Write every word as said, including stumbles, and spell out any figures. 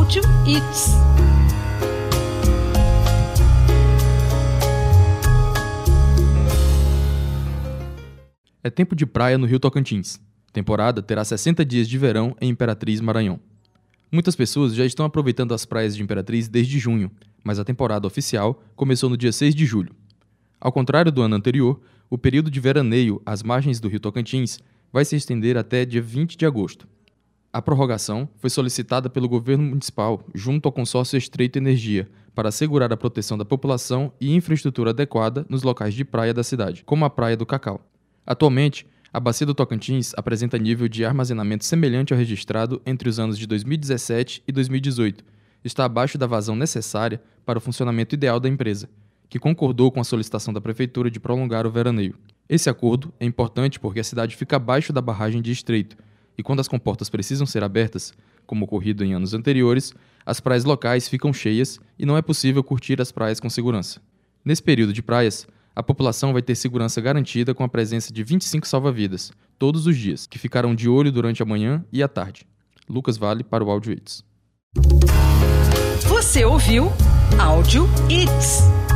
Áudio It's. É tempo de praia no Rio Tocantins. A temporada terá sessenta dias de verão em Imperatriz, Maranhão. Muitas pessoas já estão aproveitando as praias de Imperatriz desde junho, mas a temporada oficial começou no dia seis de julho. Ao contrário do ano anterior, o período de veraneio às margens do Rio Tocantins vai se estender até dia vinte de agosto. A prorrogação foi solicitada pelo governo municipal junto ao consórcio Estreito Energia para assegurar a proteção da população e infraestrutura adequada nos locais de praia da cidade, como a Praia do Cacau. Atualmente, a Bacia do Tocantins apresenta nível de armazenamento semelhante ao registrado entre os anos de dois mil e dezessete e dois mil e dezoito. Está abaixo da vazão necessária para o funcionamento ideal da empresa, que concordou com a solicitação da Prefeitura de prolongar o veraneio. Esse acordo é importante porque a cidade fica abaixo da barragem de Estreito, e quando as comportas precisam ser abertas, como ocorrido em anos anteriores, as praias locais ficam cheias e não é possível curtir as praias com segurança. Nesse período de praias, a população vai ter segurança garantida com a presença de vinte e cinco salva-vidas, todos os dias, que ficarão de olho durante a manhã e a tarde. Lucas Vale para o Áudio It's. Você ouviu Áudio It's.